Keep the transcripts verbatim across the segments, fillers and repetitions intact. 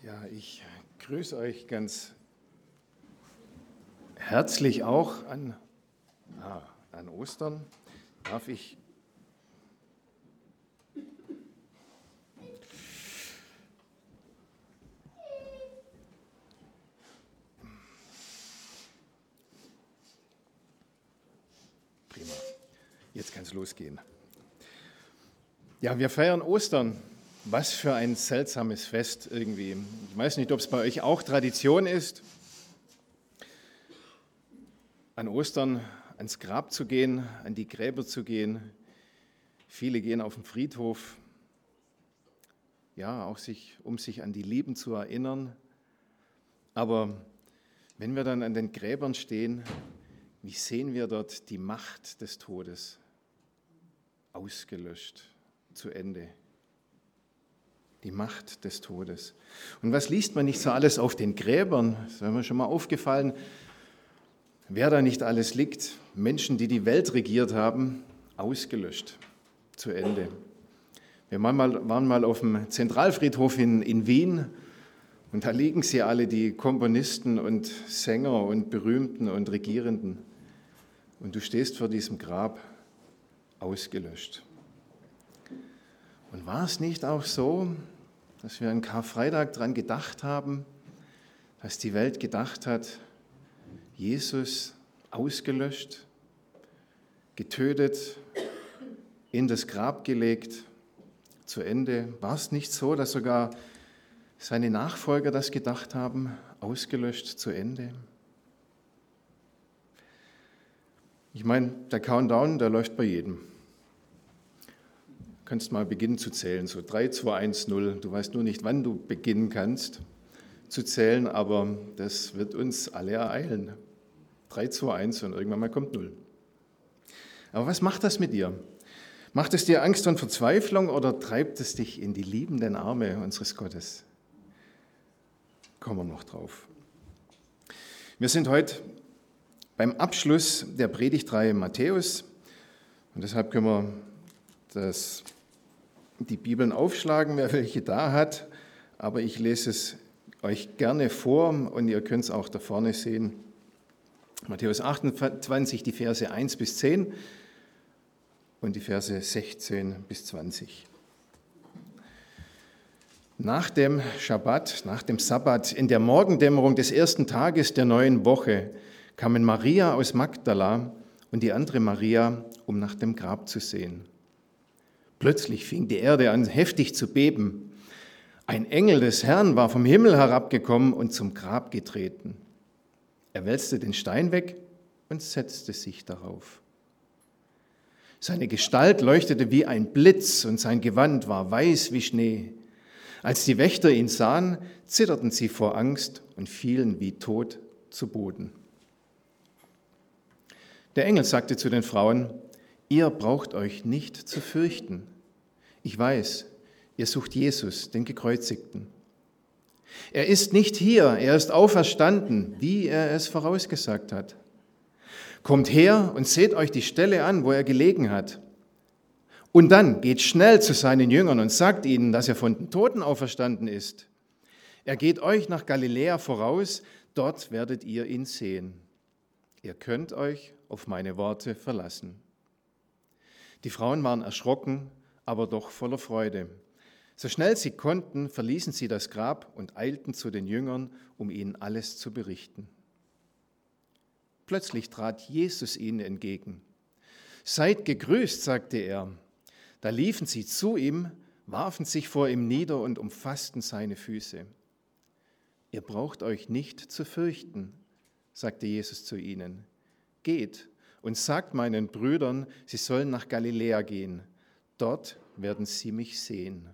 Ja, ich grüße euch ganz herzlich auch an, ah, an Ostern. Darf ich Prima. Jetzt kann es losgehen. Ja, wir feiern Ostern. Was für ein seltsames Fest irgendwie. Ich weiß nicht, ob es bei euch auch Tradition ist, an Ostern ans Grab zu gehen, an die Gräber zu gehen. Viele gehen auf den Friedhof, ja, auch sich, um sich an die Lieben zu erinnern. Aber wenn wir dann an den Gräbern stehen, wie sehen wir dort die Macht des Todes? Ausgelöscht, zu Ende. Die Macht des Todes. Und was liest man nicht so alles auf den Gräbern? Das ist mir schon mal aufgefallen, wer da nicht alles liegt. Menschen, die die Welt regiert haben, ausgelöscht, zu Ende. Wir waren mal, waren mal auf dem Zentralfriedhof in, in Wien und da liegen sie alle, die Komponisten und Sänger und Berühmten und Regierenden. Und du stehst vor diesem Grab, ausgelöscht. Und war es nicht auch so, dass wir an Karfreitag daran gedacht haben, dass die Welt gedacht hat, Jesus ausgelöscht, getötet, in das Grab gelegt, zu Ende? War es nicht so, dass sogar seine Nachfolger das gedacht haben, ausgelöscht, zu Ende? Ich meine, der Countdown, der läuft bei jedem. Du kannst mal beginnen zu zählen, so drei, zwei, eins, null. Du weißt nur nicht, wann du beginnen kannst zu zählen, aber das wird uns alle ereilen. drei, zwei, eins und irgendwann mal kommt null. Aber was macht das mit dir? Macht es dir Angst und Verzweiflung oder treibt es dich in die liebenden Arme unseres Gottes? Kommen wir noch drauf. Wir sind heute beim Abschluss der Predigtreihe Matthäus und deshalb können wir das, die Bibeln aufschlagen, wer welche da hat, aber ich lese es euch gerne vor und ihr könnt es auch da vorne sehen. Matthäus achtundzwanzig, die Verse eins bis zehn und die Verse sechzehn bis zwanzig. Nach dem Schabbat, nach dem Sabbat, in der Morgendämmerung des ersten Tages der neuen Woche, kamen Maria aus Magdala und die andere Maria, um nach dem Grab zu sehen. Plötzlich fing die Erde an, heftig zu beben. Ein Engel des Herrn war vom Himmel herabgekommen und zum Grab getreten. Er wälzte den Stein weg und setzte sich darauf. Seine Gestalt leuchtete wie ein Blitz und sein Gewand war weiß wie Schnee. Als die Wächter ihn sahen, zitterten sie vor Angst und fielen wie tot zu Boden. Der Engel sagte zu den Frauen: Ihr braucht euch nicht zu fürchten. Ich weiß, ihr sucht Jesus, den Gekreuzigten. Er ist nicht hier, er ist auferstanden, wie er es vorausgesagt hat. Kommt her und seht euch die Stelle an, wo er gelegen hat. Und dann geht schnell zu seinen Jüngern und sagt ihnen, dass er von den Toten auferstanden ist. Er geht euch nach Galiläa voraus, dort werdet ihr ihn sehen. Ihr könnt euch auf meine Worte verlassen. Die Frauen waren erschrocken, aber doch voller Freude. So schnell sie konnten, verließen sie das Grab und eilten zu den Jüngern, um ihnen alles zu berichten. Plötzlich trat Jesus ihnen entgegen. Seid gegrüßt, sagte er. Da liefen sie zu ihm, warfen sich vor ihm nieder und umfassten seine Füße. Ihr braucht euch nicht zu fürchten, sagte Jesus zu ihnen. Geht und sagt meinen Brüdern, sie sollen nach Galiläa gehen. Dort werden sie mich sehen.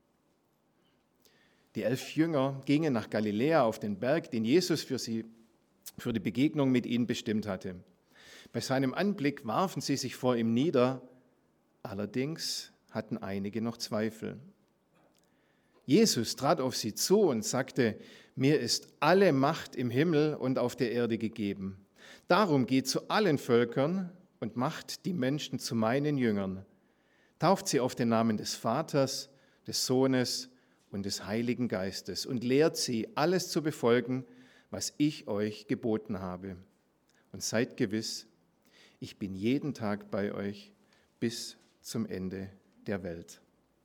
Die elf Jünger gingen nach Galiläa auf den Berg, den Jesus für sie, für die Begegnung mit ihnen bestimmt hatte. Bei seinem Anblick warfen sie sich vor ihm nieder, allerdings hatten einige noch Zweifel. Jesus trat auf sie zu und sagte: Mir ist alle Macht im Himmel und auf der Erde gegeben. Darum geht zu allen Völkern und macht die Menschen zu meinen Jüngern. Tauft sie auf den Namen des Vaters, des Sohnes und des Heiligen Geistes und lehrt sie, alles zu befolgen, was ich euch geboten habe. Und seid gewiss, ich bin jeden Tag bei euch bis zum Ende der Welt.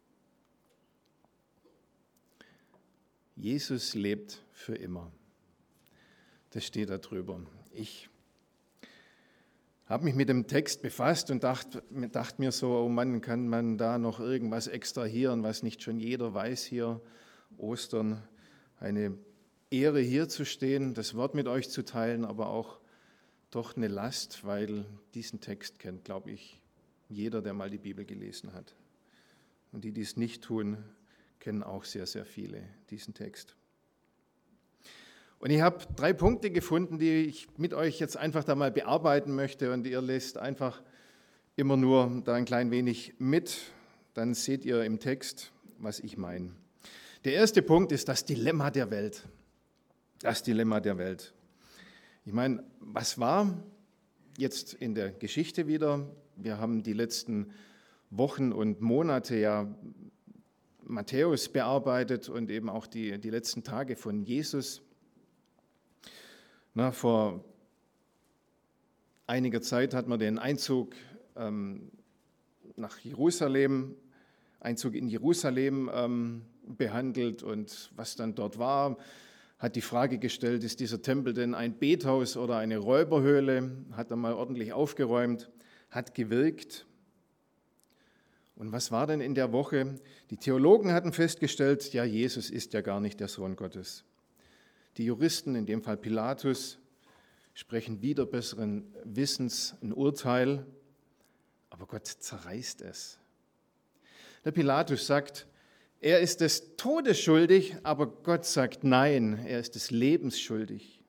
Jesus lebt für immer. Das steht da drüber. Ich habe mich mit dem Text befasst und dachte, dachte mir so, oh Mann, kann man da noch irgendwas extrahieren, was nicht schon jeder weiß hier. Ostern, eine Ehre hier zu stehen, das Wort mit euch zu teilen, aber auch doch eine Last, weil diesen Text kennt, glaube ich, jeder, der mal die Bibel gelesen hat. Und die, die es nicht tun, kennen auch sehr, sehr viele diesen Text. Und ich habe drei Punkte gefunden, die ich mit euch jetzt einfach da mal bearbeiten möchte. Und ihr lest einfach immer nur da ein klein wenig mit. Dann seht ihr im Text, was ich meine. Der erste Punkt ist das Dilemma der Welt. Das Dilemma der Welt. Ich meine, was war jetzt in der Geschichte wieder? Wir haben die letzten Wochen und Monate ja Matthäus bearbeitet und eben auch die, die letzten Tage von Jesus. Na, vor einiger Zeit hat man den Einzug ähm, nach Jerusalem, Einzug in Jerusalem ähm, behandelt und was dann dort war, hat die Frage gestellt, ist dieser Tempel denn ein Bethaus oder eine Räuberhöhle? Hat er mal ordentlich aufgeräumt, hat gewirkt. Und was war denn in der Woche? Die Theologen hatten festgestellt, ja, Jesus ist ja gar nicht der Sohn Gottes. Die Juristen, in dem Fall Pilatus, sprechen wider besseren Wissens ein Urteil, aber Gott zerreißt es. Der Pilatus sagt, er ist des Todes schuldig, aber Gott sagt, nein, er ist des Lebens schuldig.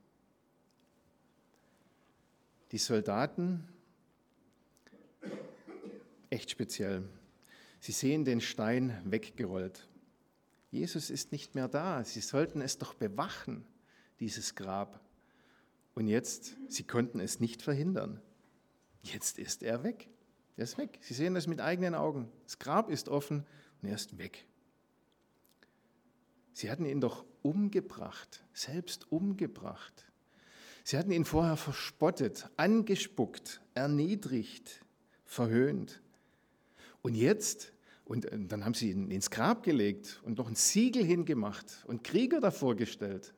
Die Soldaten, echt speziell, sie sehen den Stein weggerollt. Jesus ist nicht mehr da, sie sollten es doch bewachen, dieses Grab. Und jetzt, sie konnten es nicht verhindern. Jetzt ist er weg. Er ist weg. Sie sehen das mit eigenen Augen. Das Grab ist offen und er ist weg. Sie hatten ihn doch umgebracht, selbst umgebracht. Sie hatten ihn vorher verspottet, angespuckt, erniedrigt, verhöhnt. Und jetzt, und dann haben sie ihn ins Grab gelegt und noch ein Siegel hingemacht und Krieger davor gestellt.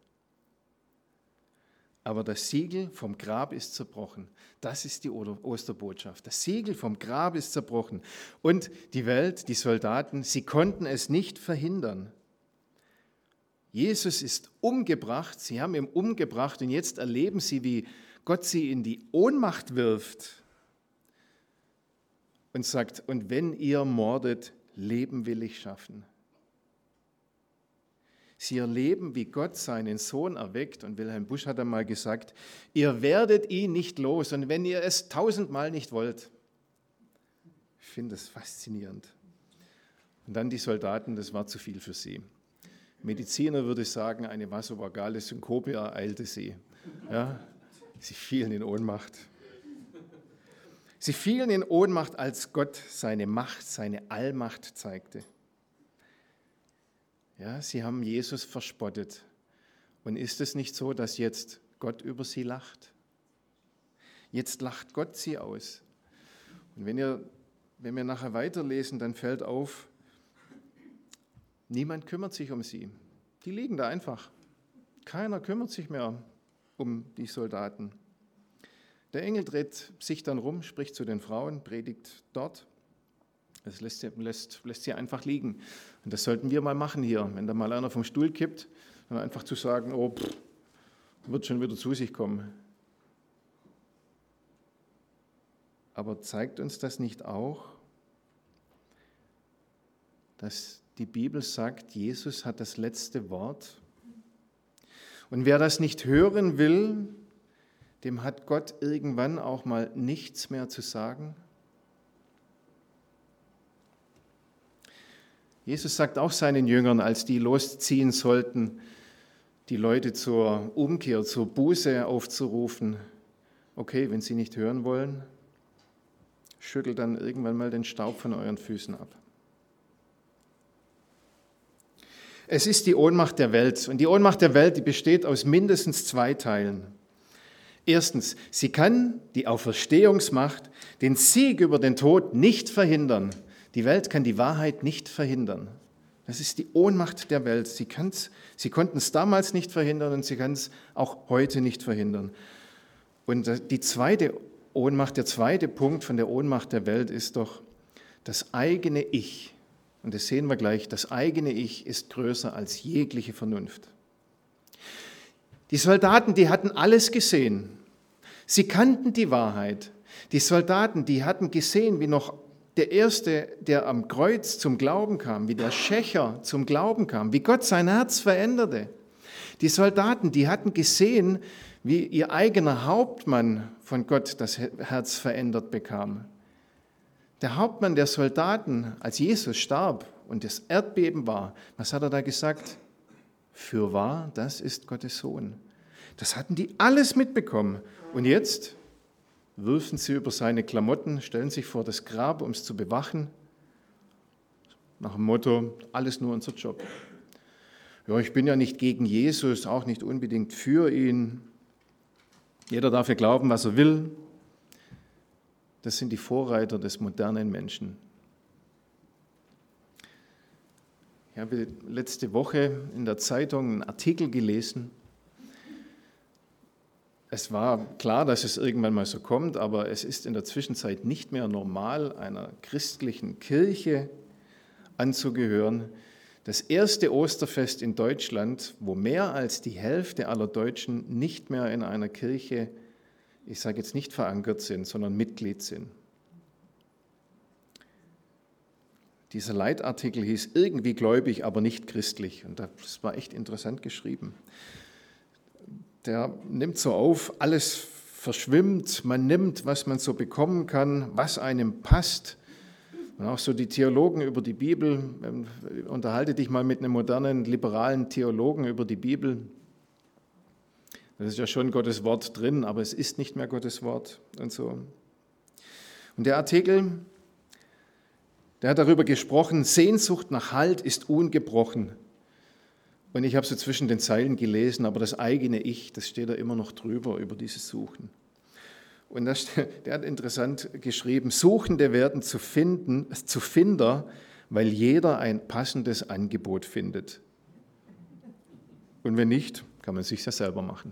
Aber das Siegel vom Grab ist zerbrochen. Das ist die Osterbotschaft. Das Siegel vom Grab ist zerbrochen. Und die Welt, die Soldaten, sie konnten es nicht verhindern. Jesus ist umgebracht, sie haben ihn umgebracht und jetzt erleben sie, wie Gott sie in die Ohnmacht wirft und sagt, und wenn ihr mordet, Leben will ich schaffen. Sie erleben, wie Gott seinen Sohn erweckt und Wilhelm Busch hat einmal gesagt, ihr werdet ihn nicht los und wenn ihr es tausendmal nicht wollt. Ich finde das faszinierend. Und dann die Soldaten, das war zu viel für sie. Mediziner würde sagen, eine vasovagale Synkope ereilte sie. Ja, sie fielen in Ohnmacht. Sie fielen in Ohnmacht, als Gott seine Macht, seine Allmacht zeigte. Ja, sie haben Jesus verspottet. Und ist es nicht so, dass jetzt Gott über sie lacht? Jetzt lacht Gott sie aus. Und wenn, ihr, wenn wir nachher weiterlesen, dann fällt auf, niemand kümmert sich um sie. Die liegen da einfach. Keiner kümmert sich mehr um die Soldaten. Der Engel dreht sich dann rum, spricht zu den Frauen, predigt dort. Das lässt sie, lässt, lässt sie einfach liegen. Und das sollten wir mal machen hier. Wenn da mal einer vom Stuhl kippt, dann einfach zu sagen, oh, pff, wird schon wieder zu sich kommen. Aber zeigt uns das nicht auch, dass die Bibel sagt, Jesus hat das letzte Wort? Und wer das nicht hören will, dem hat Gott irgendwann auch mal nichts mehr zu sagen? Jesus sagt auch seinen Jüngern, als die losziehen sollten, die Leute zur Umkehr, zur Buße aufzurufen, okay, wenn sie nicht hören wollen, schüttelt dann irgendwann mal den Staub von euren Füßen ab. Es ist die Ohnmacht der Welt. Und die Ohnmacht der Welt, die besteht aus mindestens zwei Teilen. Erstens, sie kann, die Auferstehungsmacht, den Sieg über den Tod nicht verhindern. Die Welt kann die Wahrheit nicht verhindern. Das ist die Ohnmacht der Welt. Sie, kann's, sie konnten es damals nicht verhindern und sie kann es auch heute nicht verhindern. Und die zweite Ohnmacht, der zweite Punkt von der Ohnmacht der Welt ist doch das eigene Ich. Und das sehen wir gleich, das eigene Ich ist größer als jegliche Vernunft. Die Soldaten, die hatten alles gesehen. Sie kannten die Wahrheit. Die Soldaten, die hatten gesehen, wie noch der Erste, der am Kreuz zum Glauben kam, wie der Schächer zum Glauben kam, wie Gott sein Herz veränderte. Die Soldaten, die hatten gesehen, wie ihr eigener Hauptmann von Gott das Herz verändert bekam. Der Hauptmann der Soldaten, als Jesus starb und das Erdbeben war, was hat er da gesagt? Fürwahr, das ist Gottes Sohn. Das hatten die alles mitbekommen. Und jetzt wirfen sie über seine Klamotten, stellen sich vor das Grab, um es zu bewachen, nach dem Motto, alles nur unser Job. Ja, ich bin ja nicht gegen Jesus, auch nicht unbedingt für ihn. Jeder darf ja glauben, was er will. Das sind die Vorreiter des modernen Menschen. Ich habe letzte Woche in der Zeitung einen Artikel gelesen. Es war klar, dass es irgendwann mal so kommt, aber es ist in der Zwischenzeit nicht mehr normal, einer christlichen Kirche anzugehören. Das erste Osterfest in Deutschland, wo mehr als die Hälfte aller Deutschen nicht mehr in einer Kirche, ich sage jetzt nicht verankert sind, sondern Mitglied sind. Dieser Leitartikel hieß irgendwie gläubig, aber nicht christlich. Und das war echt interessant geschrieben. Der nimmt so auf, alles verschwimmt, man nimmt, was man so bekommen kann, was einem passt. Und auch so die Theologen über die Bibel, unterhalte dich mal mit einem modernen, liberalen Theologen über die Bibel. Das ist ja schon Gottes Wort drin, aber es ist nicht mehr Gottes Wort und so. Und der Artikel, der hat darüber gesprochen, Sehnsucht nach Halt ist ungebrochen. Und ich habe so zwischen den Zeilen gelesen, aber das eigene Ich, das steht da immer noch drüber, über dieses Suchen. Und das, der hat interessant geschrieben, Suchende werden zu, finden, zu Finder, weil jeder ein passendes Angebot findet. Und wenn nicht, kann man es sich ja selber machen.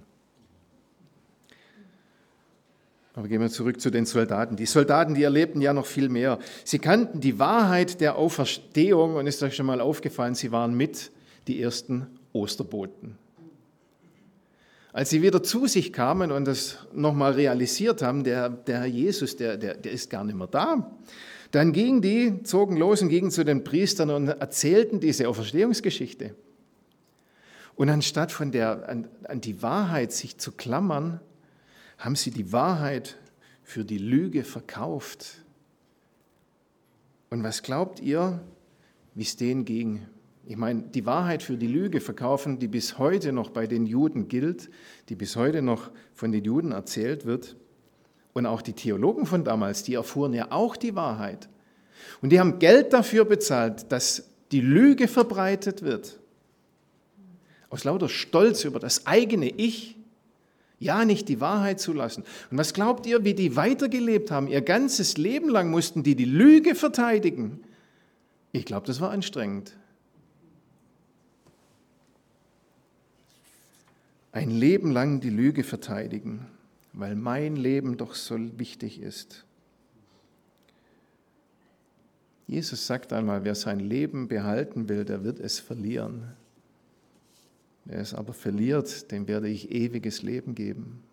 Aber gehen wir zurück zu den Soldaten. Die Soldaten, die erlebten ja noch viel mehr. Sie kannten die Wahrheit der Auferstehung und ist euch schon mal aufgefallen, sie waren mit die ersten Osterboten. Als sie wieder zu sich kamen und das nochmal realisiert haben, der, der Herr Jesus, der, der, der ist gar nicht mehr da, dann gingen die, zogen los und gingen zu den Priestern und erzählten diese Auferstehungsgeschichte. Und anstatt von der, an, an die Wahrheit sich zu klammern, haben sie die Wahrheit für die Lüge verkauft. Und was glaubt ihr, wie es denen ging? Ich meine, die Wahrheit für die Lüge verkaufen, die bis heute noch bei den Juden gilt, die bis heute noch von den Juden erzählt wird. Und auch die Theologen von damals, die erfuhren ja auch die Wahrheit. Und die haben Geld dafür bezahlt, dass die Lüge verbreitet wird. Aus lauter Stolz über das eigene Ich, ja nicht die Wahrheit zulassen. Und was glaubt ihr, wie die weitergelebt haben? Ihr ganzes Leben lang mussten die die Lüge verteidigen. Ich glaube, das war anstrengend. Ein Leben lang die Lüge verteidigen, weil mein Leben doch so wichtig ist. Jesus sagt einmal, wer sein Leben behalten will, der wird es verlieren. Wer es aber verliert, dem werde ich ewiges Leben geben.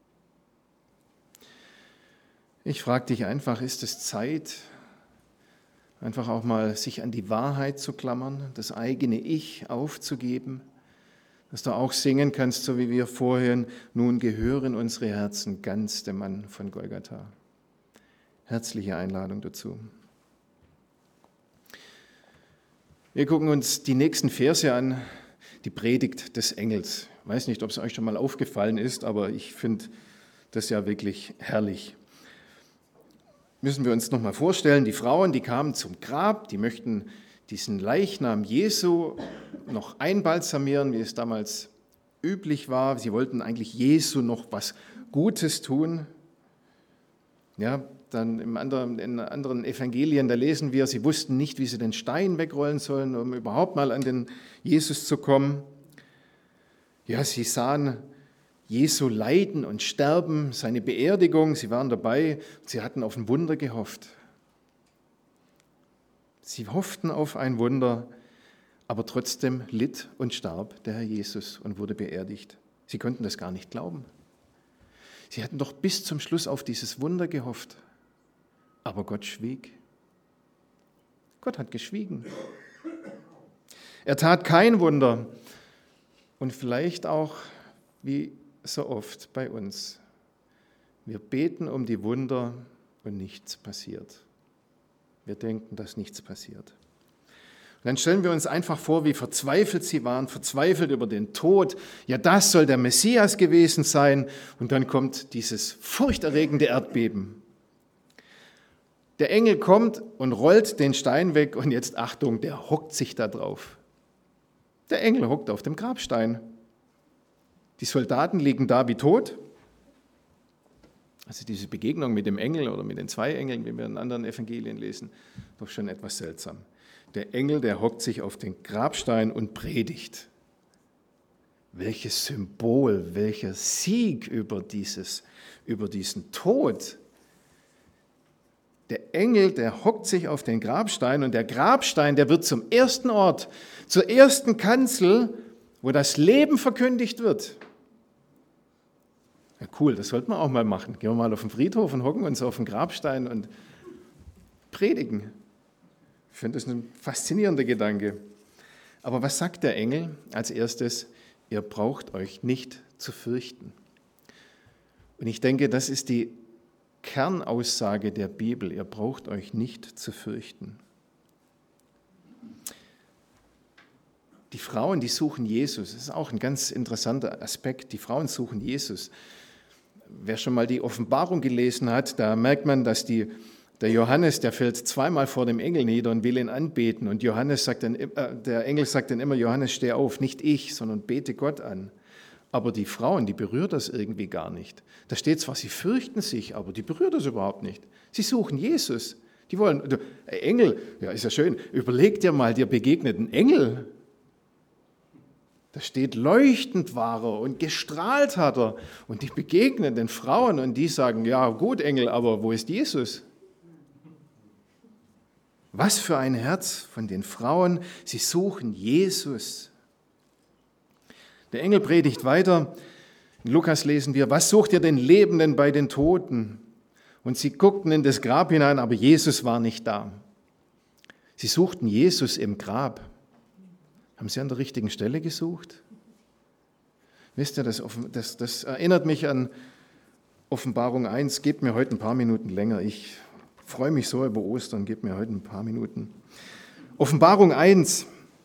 Ich frage dich einfach, ist es Zeit, einfach auch mal sich an die Wahrheit zu klammern, das eigene Ich aufzugeben? Dass du auch singen kannst, so wie wir vorhin, nun gehören unsere Herzen ganz dem Mann von Golgatha. Herzliche Einladung dazu. Wir gucken uns die nächsten Verse an, die Predigt des Engels. Ich weiß nicht, ob es euch schon mal aufgefallen ist, aber ich finde das ja wirklich herrlich. Müssen wir uns noch mal vorstellen, die Frauen, die kamen zum Grab, die möchten diesen Leichnam Jesu noch einbalsamieren, wie es damals üblich war. Sie wollten eigentlich Jesu noch was Gutes tun. Ja, dann im anderen, in anderen Evangelien, da lesen wir, sie wussten nicht, wie sie den Stein wegrollen sollen, um überhaupt mal an den Jesus zu kommen. Ja, sie sahen Jesu Leiden und Sterben, seine Beerdigung, sie waren dabei, sie hatten auf ein Wunder gehofft. Sie hofften auf ein Wunder, aber trotzdem litt und starb der Herr Jesus und wurde beerdigt. Sie konnten das gar nicht glauben. Sie hatten doch bis zum Schluss auf dieses Wunder gehofft, aber Gott schwieg. Gott hat geschwiegen. Er tat kein Wunder und vielleicht auch wie so oft bei uns. Wir beten um die Wunder und nichts passiert. Wir denken, dass nichts passiert. Und dann stellen wir uns einfach vor, wie verzweifelt sie waren, verzweifelt über den Tod. Ja, das soll der Messias gewesen sein. Und dann kommt dieses furchterregende Erdbeben. Der Engel kommt und rollt den Stein weg und jetzt Achtung, der hockt sich da drauf. Der Engel hockt auf dem Grabstein. Die Soldaten liegen da wie tot. Also diese Begegnung mit dem Engel oder mit den zwei Engeln, wie wir in anderen Evangelien lesen, doch schon etwas seltsam. Der Engel, der hockt sich auf den Grabstein und predigt. Welches Symbol, welcher Sieg über, dieses, über diesen Tod. Der Engel, der hockt sich auf den Grabstein und der Grabstein, der wird zum ersten Ort, zur ersten Kanzel, wo das Leben verkündigt wird. Ja, cool, das sollten wir auch mal machen. Gehen wir mal auf den Friedhof und hocken uns auf den Grabstein und predigen. Ich finde das ein faszinierender Gedanke. Aber was sagt der Engel als erstes? Ihr braucht euch nicht zu fürchten. Und ich denke, das ist die Kernaussage der Bibel. Ihr braucht euch nicht zu fürchten. Die Frauen, die suchen Jesus. Das ist auch ein ganz interessanter Aspekt. Die Frauen suchen Jesus. Wer schon mal die Offenbarung gelesen hat, da merkt man, dass die, der Johannes, der fällt zweimal vor dem Engel nieder und will ihn anbeten. Und Johannes sagt dann, äh, der Engel sagt dann immer, Johannes, steh auf, nicht ich, sondern bete Gott an. Aber die Frauen, die berührt das irgendwie gar nicht. Da steht zwar, sie fürchten sich, aber die berührt das überhaupt nicht. Sie suchen Jesus. Die wollen, du, Engel, ja ist ja schön, überleg dir mal, dir begegnet ein Engel. Da steht, leuchtend war er und gestrahlt hat er. Und die begegnen den Frauen und die sagen, ja gut Engel, aber wo ist Jesus? Was für ein Herz von den Frauen, sie suchen Jesus. Der Engel predigt weiter. In Lukas lesen wir, was sucht ihr den Lebenden bei den Toten? Und sie guckten in das Grab hinein, aber Jesus war nicht da. Sie suchten Jesus im Grab. Haben Sie an der richtigen Stelle gesucht? Wisst ihr, das, das, das erinnert mich an Offenbarung eins. Gebt mir heute ein paar Minuten länger. Ich freue mich so über Ostern. Gebt mir heute ein paar Minuten. Offenbarung eins.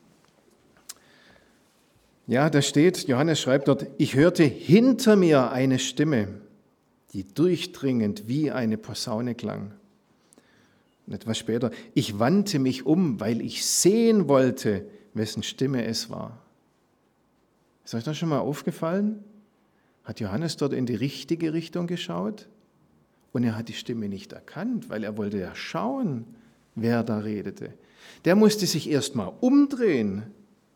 Ja, da steht, Johannes schreibt dort, ich hörte hinter mir eine Stimme, die durchdringend wie eine Posaune klang. Und etwas später, ich wandte mich um, weil ich sehen wollte, wessen Stimme es war. Ist euch das schon mal aufgefallen? Hat Johannes dort in die richtige Richtung geschaut? Und er hat die Stimme nicht erkannt, weil er wollte ja schauen, wer da redete. Der musste sich erst mal umdrehen.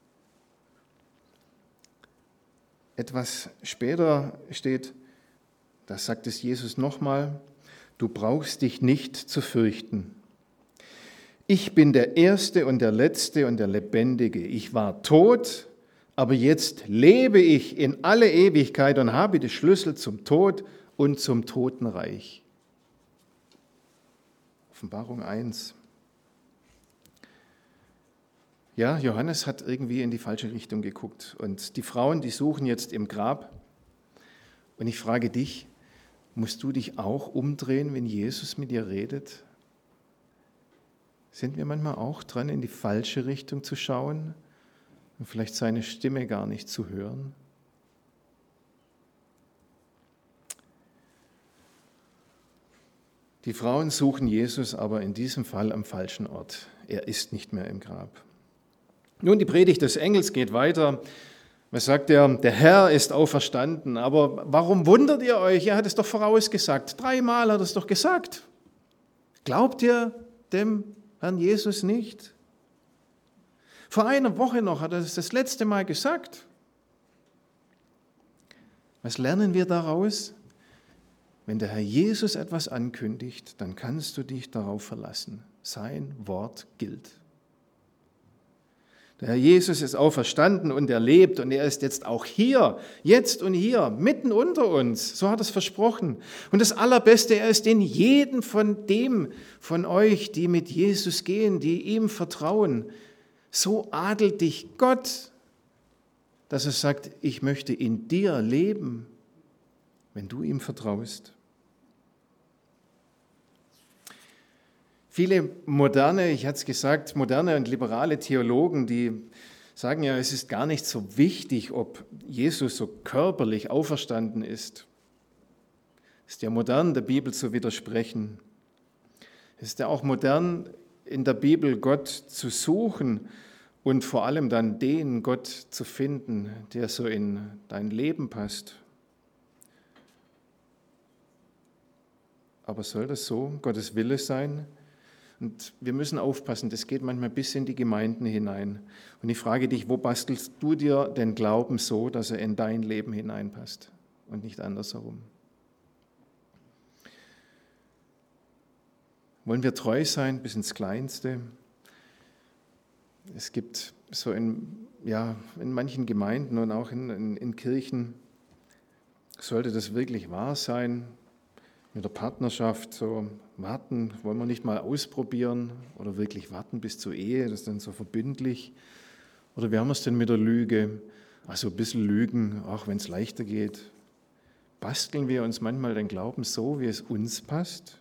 Etwas später steht, da sagt es Jesus nochmal, du brauchst dich nicht zu fürchten. Ich bin der Erste und der Letzte und der Lebendige. Ich war tot, aber jetzt lebe ich in alle Ewigkeit und habe die Schlüssel zum Tod und zum Totenreich. Offenbarung eins. Ja, Johannes hat irgendwie in die falsche Richtung geguckt. Und die Frauen, die suchen jetzt im Grab. Und ich frage dich, musst du dich auch umdrehen, wenn Jesus mit dir redet? Sind wir manchmal auch dran, in die falsche Richtung zu schauen und vielleicht seine Stimme gar nicht zu hören? Die Frauen suchen Jesus aber in diesem Fall am falschen Ort. Er ist nicht mehr im Grab. Nun, die Predigt des Engels geht weiter. Was sagt er? Der Herr ist auferstanden. Aber warum wundert ihr euch? Er hat es doch vorausgesagt. Dreimal hat er es doch gesagt. Glaubt ihr dem Herrn Jesus nicht? Vor einer Woche noch hat er es das letzte Mal gesagt. Was lernen wir daraus? Wenn der Herr Jesus etwas ankündigt, dann kannst du dich darauf verlassen. Sein Wort gilt. Der Herr Jesus ist auferstanden und er lebt und er ist jetzt auch hier, jetzt und hier, mitten unter uns. So hat er es versprochen. Und das Allerbeste, er ist in jedem von dem von euch, die mit Jesus gehen, die ihm vertrauen. So adelt dich Gott, dass er sagt, ich möchte in dir leben, wenn du ihm vertraust. Viele moderne, ich hatte es gesagt, moderne und liberale Theologen, die sagen ja, es ist gar nicht so wichtig, ob Jesus so körperlich auferstanden ist. Es ist ja modern, der Bibel zu widersprechen. Es ist ja auch modern, in der Bibel Gott zu suchen und vor allem dann den Gott zu finden, der so in dein Leben passt. Aber soll das so Gottes Wille sein? Und wir müssen aufpassen, das geht manchmal bis in die Gemeinden hinein. Und ich frage dich, wo bastelst du dir den Glauben so, dass er in dein Leben hineinpasst und nicht andersherum? Wollen wir treu sein bis ins Kleinste? Es gibt so in, ja, in manchen Gemeinden und auch in, in, in Kirchen, sollte das wirklich wahr sein, mit der Partnerschaft so warten, wollen wir nicht mal ausprobieren oder wirklich warten bis zur Ehe, das ist dann so verbindlich. Oder wie haben wir es denn mit der Lüge? Also ein bisschen lügen, auch wenn es leichter geht. Basteln wir uns manchmal den Glauben so, wie es uns passt?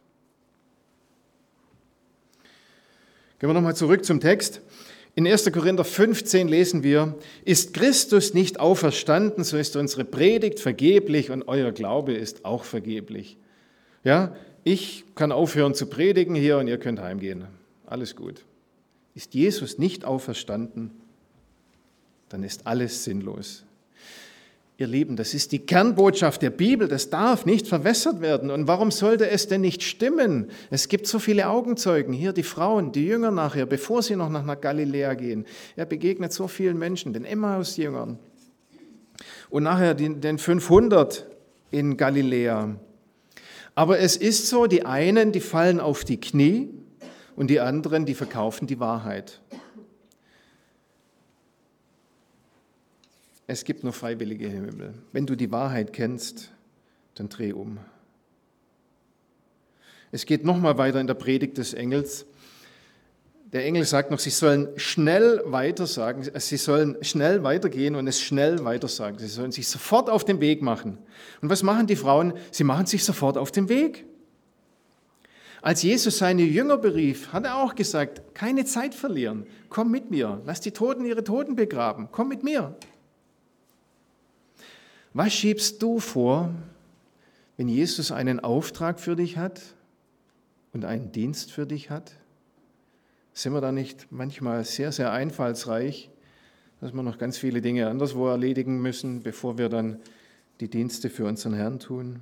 Gehen wir nochmal zurück zum Text. In erster Korinther fünfzehn lesen wir, ist Christus nicht auferstanden, so ist unsere Predigt vergeblich und euer Glaube ist auch vergeblich. Ja, ich kann aufhören zu predigen hier und ihr könnt heimgehen. Alles gut. Ist Jesus nicht auferstanden, dann ist alles sinnlos. Ihr Lieben, das ist die Kernbotschaft der Bibel, das darf nicht verwässert werden. Und warum sollte es denn nicht stimmen? Es gibt so viele Augenzeugen, hier die Frauen, die Jünger nachher, bevor sie noch nach Galiläa gehen. Er begegnet so vielen Menschen, den Emmaus-Jüngern. Und nachher den fünfhundert in Galiläa. Aber es ist so, die einen, die fallen auf die Knie und die anderen, die verkaufen die Wahrheit. Es gibt nur freiwillige Himmel. Wenn du die Wahrheit kennst, dann dreh um. Es geht nochmal weiter in der Predigt des Engels. Der Engel sagt noch, sie sollen schnell weitersagen, sie sollen schnell weitergehen und es schnell weitersagen. Sie sollen sich sofort auf den Weg machen. Und was machen die Frauen? Sie machen sich sofort auf den Weg. Als Jesus seine Jünger berief, hat er auch gesagt, keine Zeit verlieren, komm mit mir, lass die Toten ihre Toten begraben, komm mit mir. Was schiebst du vor, wenn Jesus einen Auftrag für dich hat und einen Dienst für dich hat? Sind wir da nicht manchmal sehr, sehr einfallsreich, dass wir noch ganz viele Dinge anderswo erledigen müssen, bevor wir dann die Dienste für unseren Herrn tun?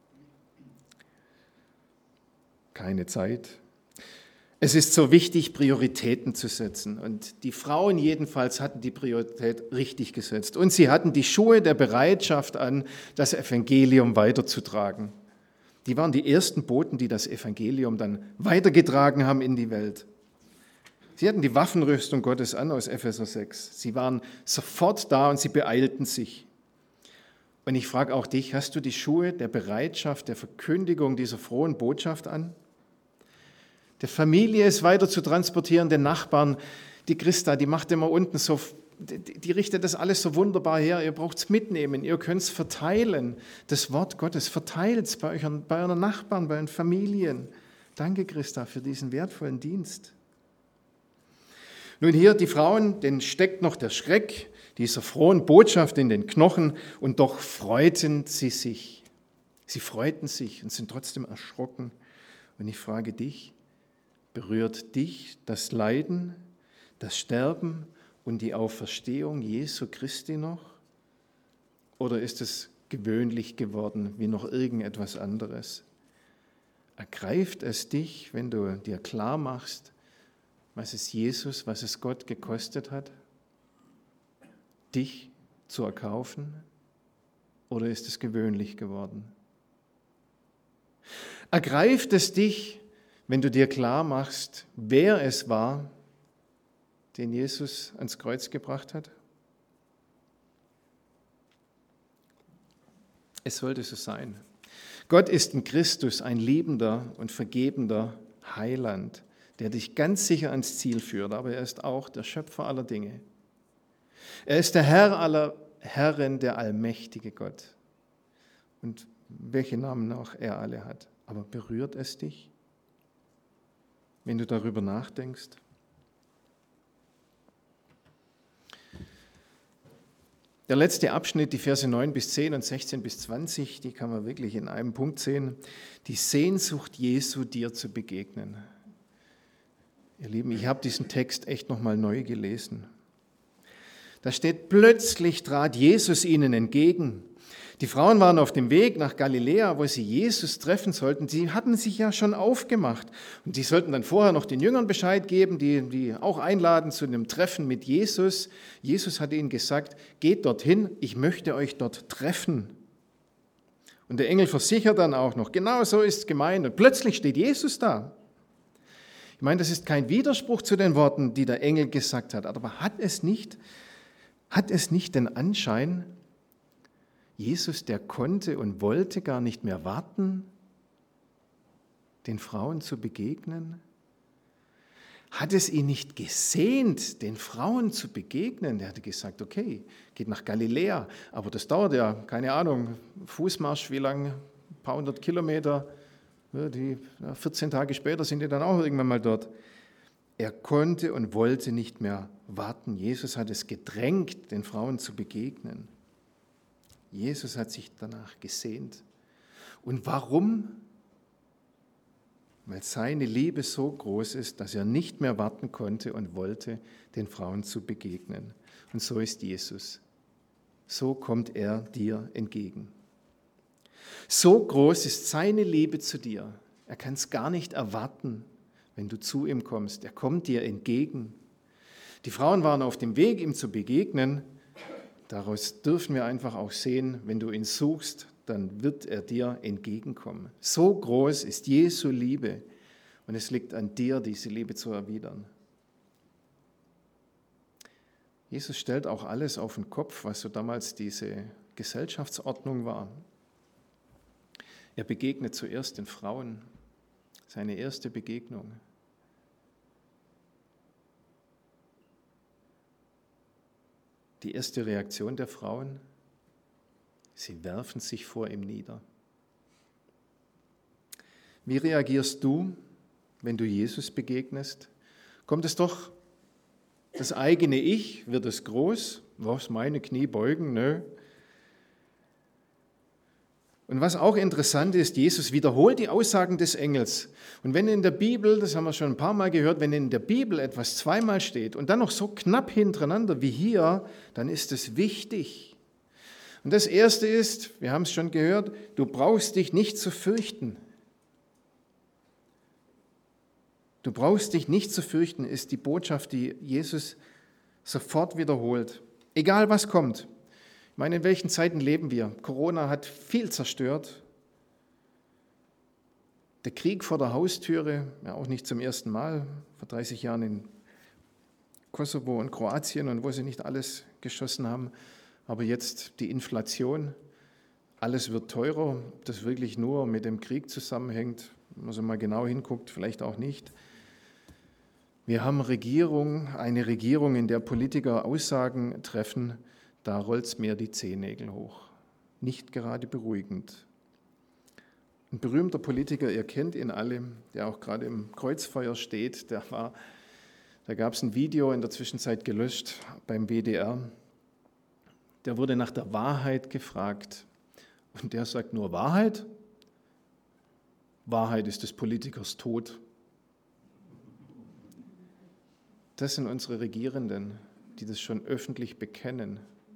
Keine Zeit. Es ist so wichtig, Prioritäten zu setzen. Und die Frauen jedenfalls hatten die Priorität richtig gesetzt. Und sie hatten die Schuhe der Bereitschaft an, das Evangelium weiterzutragen. Die waren die ersten Boten, die das Evangelium dann weitergetragen haben in die Welt. Sie hatten die Waffenrüstung Gottes an aus Epheser sechs. Sie waren sofort da und sie beeilten sich. Und ich frage auch dich, hast du die Schuhe der Bereitschaft, der Verkündigung dieser frohen Botschaft an? Der Familie ist weiter zu transportieren, den Nachbarn. Die Christa, die macht immer unten so, die, die richtet das alles so wunderbar her. Ihr braucht es mitnehmen, ihr könnt es verteilen. Das Wort Gottes, verteilt es bei euren, bei euren Nachbarn, bei euren Familien. Danke, Christa, für diesen wertvollen Dienst. Nun hier, die Frauen, denen steckt noch der Schreck dieser frohen Botschaft in den Knochen und doch freuten sie sich. Sie freuten sich und sind trotzdem erschrocken. Und ich frage dich, berührt dich das Leiden, das Sterben und die Auferstehung Jesu Christi noch? Oder ist es gewöhnlich geworden wie noch irgendetwas anderes? Ergreift es dich, wenn du dir klar machst, was es Jesus, was es Gott gekostet hat, dich zu erkaufen? Oder ist es gewöhnlich geworden? Ergreift es dich, wenn du dir klar machst, wer es war, den Jesus ans Kreuz gebracht hat? Es sollte so sein. Gott ist in Christus ein liebender und vergebender Heiland, der dich ganz sicher ans Ziel führt, aber er ist auch der Schöpfer aller Dinge. Er ist der Herr aller Herren, der allmächtige Gott. Und welche Namen auch er alle hat. Aber berührt es dich, wenn du darüber nachdenkst? Der letzte Abschnitt, die Verse neun bis zehn und sechzehn bis zwanzig, die kann man wirklich in einem Punkt sehen. Die Sehnsucht Jesu, dir zu begegnen. Ihr Lieben, ich habe diesen Text echt nochmal neu gelesen. Da steht, plötzlich trat Jesus ihnen entgegen. Die Frauen waren auf dem Weg nach Galiläa, wo sie Jesus treffen sollten. Sie hatten sich ja schon aufgemacht. Und die sollten dann vorher noch den Jüngern Bescheid geben, die, die auch einladen zu einem Treffen mit Jesus. Jesus hat ihnen gesagt, geht dorthin, ich möchte euch dort treffen. Und der Engel versichert dann auch noch, genau so ist es gemeint. Und plötzlich steht Jesus da. Ich meine, das ist kein Widerspruch zu den Worten, die der Engel gesagt hat. Aber hat es nicht, hat es nicht den Anschein, Jesus, der konnte und wollte gar nicht mehr warten, den Frauen zu begegnen? Hat es ihn nicht gesehnt, den Frauen zu begegnen? Er hatte gesagt, okay, geht nach Galiläa, aber das dauert ja, keine Ahnung, Fußmarsch, wie lang? Ein paar hundert Kilometer. Ja, die, ja, vierzehn Tage später sind die dann auch irgendwann mal dort. Er konnte und wollte nicht mehr warten. Jesus hat es gedrängt, den Frauen zu begegnen. Jesus hat sich danach gesehnt. Und warum? Weil seine Liebe so groß ist, dass er nicht mehr warten konnte und wollte, den Frauen zu begegnen. Und so ist Jesus. So kommt er dir entgegen. So groß ist seine Liebe zu dir. Er kann es gar nicht erwarten, wenn du zu ihm kommst. Er kommt dir entgegen. Die Frauen waren auf dem Weg, ihm zu begegnen. Daraus dürfen wir einfach auch sehen, wenn du ihn suchst, dann wird er dir entgegenkommen. So groß ist Jesu Liebe und es liegt an dir, diese Liebe zu erwidern. Jesus stellt auch alles auf den Kopf, was so damals diese Gesellschaftsordnung war. Er begegnet zuerst den Frauen, seine erste Begegnung. Die erste Reaktion der Frauen, sie werfen sich vor ihm nieder. Wie reagierst du, wenn du Jesus begegnest? Kommt es doch, das eigene Ich, wird es groß? Was, meine Knie beugen? Nö. Und was auch interessant ist, Jesus wiederholt die Aussagen des Engels. Und wenn in der Bibel, das haben wir schon ein paar Mal gehört, wenn in der Bibel etwas zweimal steht und dann noch so knapp hintereinander wie hier, dann ist es wichtig. Und das Erste ist, wir haben es schon gehört, du brauchst dich nicht zu fürchten. Du brauchst dich nicht zu fürchten, ist die Botschaft, die Jesus sofort wiederholt. Egal was kommt. Ich meine, in welchen Zeiten leben wir? Corona hat viel zerstört. Der Krieg vor der Haustüre, ja auch nicht zum ersten Mal, vor dreißig Jahren in Kosovo und Kroatien und wo sie nicht alles geschossen haben. Aber jetzt die Inflation, alles wird teurer. Ob das wirklich nur mit dem Krieg zusammenhängt, wenn man so mal genau hinguckt, vielleicht auch nicht. Wir haben Regierung, eine Regierung, in der Politiker Aussagen treffen, da rollt es mir die Zehennägel hoch. Nicht gerade beruhigend. Ein berühmter Politiker, ihr kennt ihn alle, der auch gerade im Kreuzfeuer steht, der war, da gab es ein Video in der Zwischenzeit gelöscht beim W D R. Der wurde nach der Wahrheit gefragt. Und der sagt nur Wahrheit? Wahrheit ist des Politikers Tod. Das sind unsere Regierenden. die das schon öffentlich bekennen.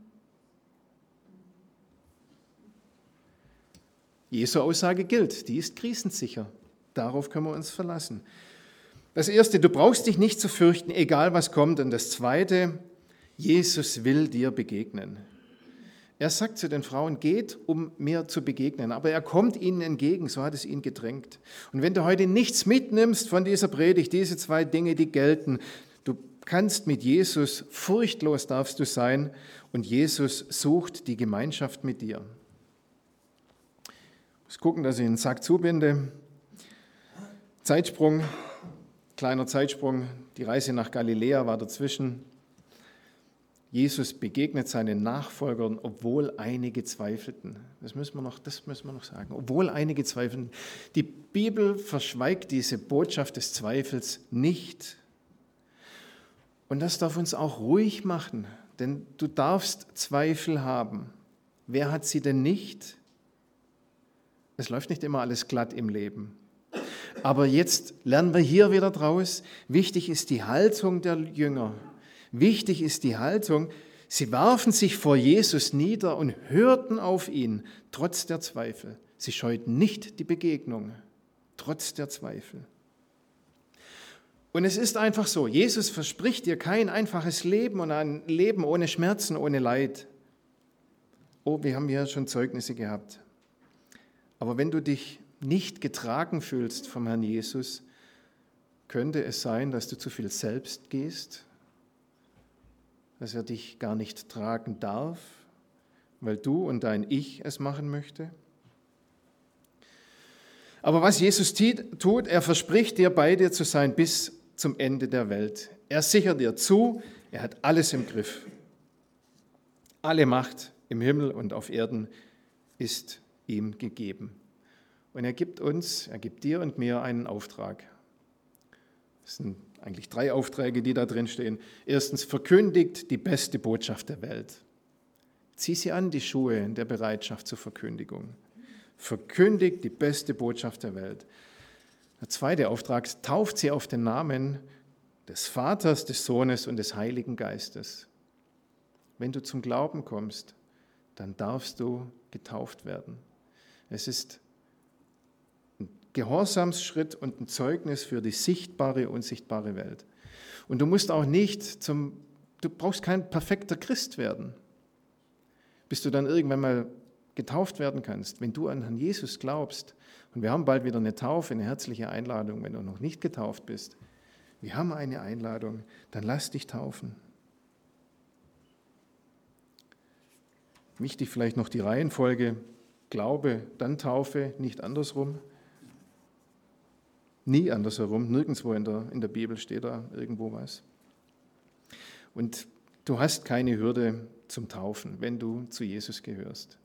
Jesu Aussage gilt, die ist krisensicher. Darauf können wir uns verlassen. Das Erste, du brauchst dich nicht zu fürchten, egal was kommt. Und das Zweite, Jesus will dir begegnen. Er sagt zu den Frauen, geht, um mir zu begegnen. Aber er kommt ihnen entgegen, so hat es ihn gedrängt. Und wenn du heute nichts mitnimmst von dieser Predigt, diese zwei Dinge, die gelten, du kannst mit Jesus, furchtlos darfst du sein, und Jesus sucht die Gemeinschaft mit dir. Ich muss gucken, dass ich den Sack zubinde. Zeitsprung, kleiner Zeitsprung, die Reise nach Galiläa war dazwischen. Jesus begegnet seinen Nachfolgern, obwohl einige zweifelten. Das müssen wir noch, das müssen wir noch sagen. Obwohl einige zweifelten. Die Bibel verschweigt diese Botschaft des Zweifels nicht. Und das darf uns auch ruhig machen, denn du darfst Zweifel haben. Wer hat sie denn nicht? Es läuft nicht immer alles glatt im Leben. Aber jetzt lernen wir hier wieder draus, wichtig ist die Haltung der Jünger. Wichtig ist die Haltung, sie warfen sich vor Jesus nieder und hörten auf ihn, trotz der Zweifel. Sie scheuten nicht die Begegnung, trotz der Zweifel. Und es ist einfach so, Jesus verspricht dir kein einfaches Leben und ein Leben ohne Schmerzen, ohne Leid. Oh, wir haben hier schon Zeugnisse gehabt. Aber wenn du dich nicht getragen fühlst vom Herrn Jesus, könnte es sein, dass du zu viel selbst gehst, dass er dich gar nicht tragen darf, weil du und dein Ich es machen möchte. Aber was Jesus tut, er verspricht dir, bei dir zu sein bis zum Ende der Welt. Er sichert dir zu, er hat alles im Griff. Alle Macht im Himmel und auf Erden ist ihm gegeben. Und er gibt uns, er gibt dir und mir einen Auftrag. Das sind eigentlich drei Aufträge, die da drin stehen. Erstens, verkündigt die beste Botschaft der Welt. Zieh sie an, die Schuhe der Bereitschaft zur Verkündigung. Verkündigt die beste Botschaft der Welt. Der zweite Auftrag, tauft sie auf den Namen des Vaters, des Sohnes und des Heiligen Geistes. Wenn du zum Glauben kommst, dann darfst du getauft werden. Es ist ein Gehorsamsschritt und ein Zeugnis für die sichtbare, unsichtbare Welt. Und du musst auch nicht zum, du brauchst kein perfekter Christ werden, bis du dann irgendwann mal getauft werden kannst. Wenn du an Herrn Jesus glaubst, und wir haben bald wieder eine Taufe, eine herzliche Einladung, wenn du noch nicht getauft bist, wir haben eine Einladung, dann lass dich taufen. Wichtig vielleicht noch die Reihenfolge, Glaube, dann Taufe, nicht andersrum. Nie andersherum, nirgendwo in der, in der Bibel steht da irgendwo was. Und du hast keine Hürde zum Taufen, wenn du zu Jesus gehörst.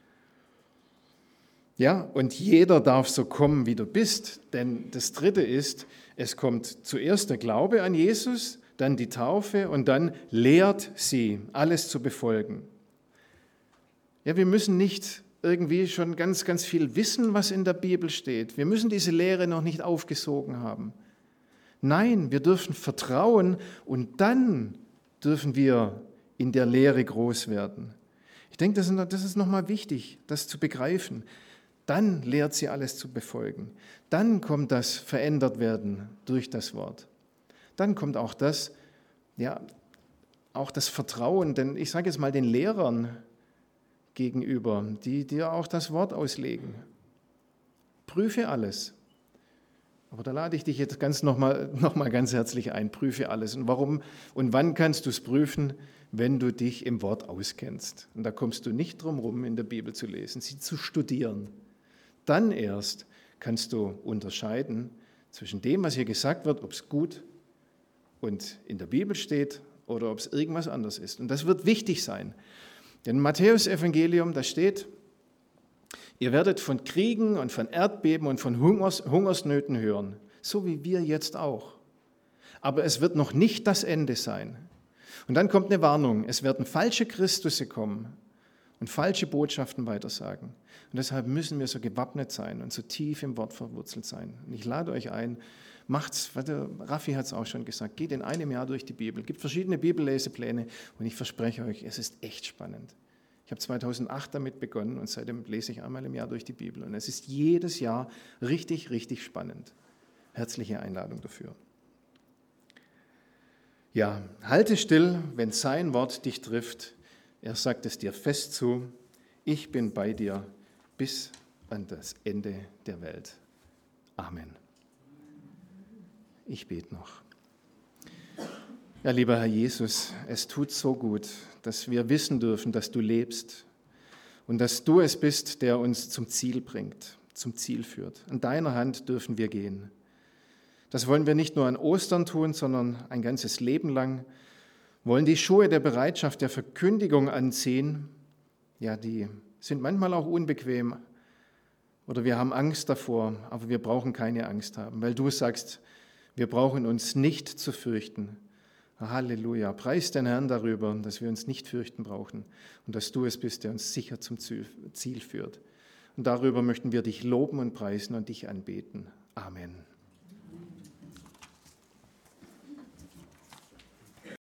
Ja, und jeder darf so kommen, wie du bist, denn das Dritte ist, es kommt zuerst der Glaube an Jesus, dann die Taufe und dann lehrt sie, alles zu befolgen. Ja, wir müssen nicht irgendwie schon ganz, ganz viel wissen, was in der Bibel steht. Wir müssen diese Lehre noch nicht aufgesogen haben. Nein, wir dürfen vertrauen und dann dürfen wir in der Lehre groß werden. Ich denke, das ist, das ist nochmal wichtig, das zu begreifen. Dann lehrt sie alles zu befolgen. Dann kommt das Verändertwerden durch das Wort. Dann kommt auch das, ja, auch das Vertrauen, denn ich sage jetzt mal den Lehrern gegenüber, die dir auch das Wort auslegen. Prüfe alles. Aber da lade ich dich jetzt ganz nochmal noch mal ganz herzlich ein, prüfe alles. Und warum und wann kannst du es prüfen? Wenn du dich im Wort auskennst. Und da kommst du nicht drum rum, in der Bibel zu lesen, sie zu studieren. Dann erst kannst du unterscheiden zwischen dem, was hier gesagt wird, ob es gut und in der Bibel steht oder ob es irgendwas anderes ist. Und das wird wichtig sein. Denn im Matthäus-Evangelium, da steht, ihr werdet von Kriegen und von Erdbeben und von Hungers, Hungersnöten hören, so wie wir jetzt auch. Aber es wird noch nicht das Ende sein. Und dann kommt eine Warnung, es werden falsche Christusse kommen und falsche Botschaften weitersagen. Und deshalb müssen wir so gewappnet sein und so tief im Wort verwurzelt sein. Und ich lade euch ein, Macht's, Raffi hat es auch schon gesagt, geht in einem Jahr durch die Bibel, gibt verschiedene Bibellesepläne und ich verspreche euch, es ist echt spannend. Ich habe zweitausendacht damit begonnen und seitdem lese ich einmal im Jahr durch die Bibel und es ist jedes Jahr richtig, richtig spannend. Herzliche Einladung dafür. Ja, halte still, wenn sein Wort dich trifft. Er sagt es dir fest zu. Ich bin bei dir bis an das Ende der Welt. Amen. Ich bete noch. Ja, lieber Herr Jesus, es tut so gut, dass wir wissen dürfen, dass du lebst und dass du es bist, der uns zum Ziel bringt, zum Ziel führt. An deiner Hand dürfen wir gehen. Das wollen wir nicht nur an Ostern tun, sondern ein ganzes Leben lang, wollen die Schuhe der Bereitschaft, der Verkündigung anziehen. Ja, die sind manchmal auch unbequem oder wir haben Angst davor, aber wir brauchen keine Angst haben, weil du sagst, wir brauchen uns nicht zu fürchten. Halleluja, preis den Herrn darüber, dass wir uns nicht fürchten brauchen und dass du es bist, der uns sicher zum Ziel führt. Und darüber möchten wir dich loben und preisen und dich anbeten. Amen.